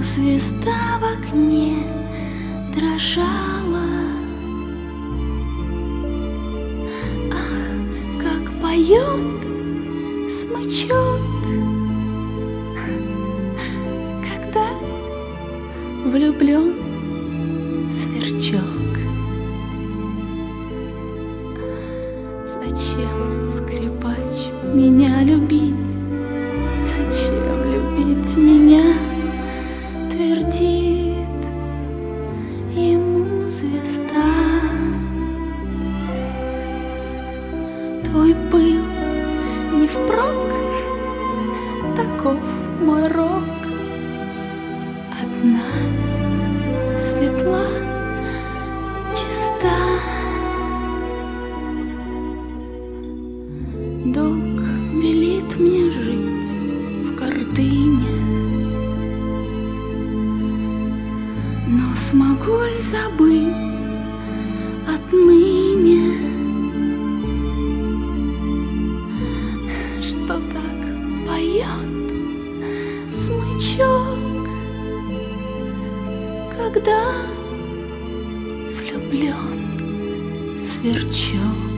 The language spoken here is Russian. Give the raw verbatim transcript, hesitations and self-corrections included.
звезда в окне дрожала. Ах, как поет смычок, когда влюблен сверчок. Зачем, скрипач, меня любить? Зачем любить меня? Твердит ему звезда. Твой пыл не впрок, таков мой рок. Одна светла, чиста. Долг велит мне жить в гордыне, но смогу ли забыть отныне, что так поет смычок, когда влюблен сверчок?